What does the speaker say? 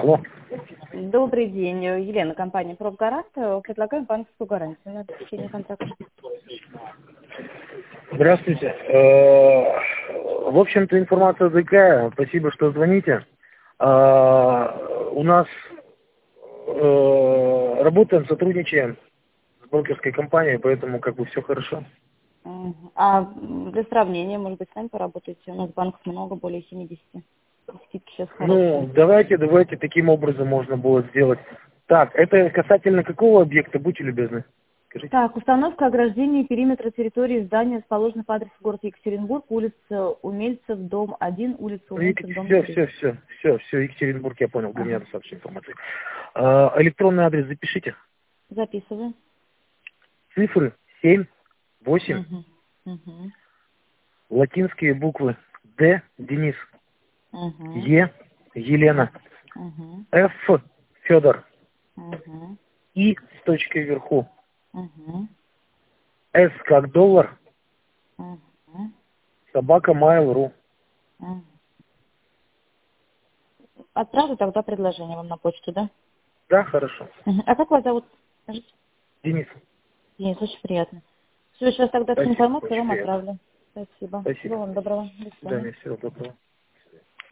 Алло. Добрый день, Елена, компания «Пробгарант». Предлагаем банковскую гарантию на обеспечение контракта. Здравствуйте. В общем-то, информация такая. Спасибо, что звоните. У нас работаем, сотрудничаем с брокерской компанией, поэтому как бы все хорошо. А для сравнения, может быть, с нами поработаете? У нас банков много, более 70. Скидки сейчас хорошие. Ну, давайте таким образом можно было сделать. Так, это касательно какого объекта, будьте любезны? Скажите. Так, установка ограждения периметра территории здания расположена по адресу город Екатеринбург, улица Умельцев, дом 1, улица Умельцев, дом 3. Все, Екатеринбург, я понял, для меня Ага. достаточно информации. Электронный адрес запишите. Записываю. Цифры 7, 8, Угу. Угу. латинские буквы Д, Денис, Угу. Е, Елена, Угу. Ф, Федор, Угу. И с точкой вверху, Угу. С как доллар, Угу. собака Mail.ru. Угу. Отправлю тогда предложение вам на почту, да? Да, хорошо. Мгм. А как вас зовут? Скажите. Денис, Денис, очень приятно. Все, сейчас тогда всю спасибо, информацию очень вам приятно. отправлю. Спасибо. Всего Спасибо. вам доброго. До До свидания. свидания, всего доброго.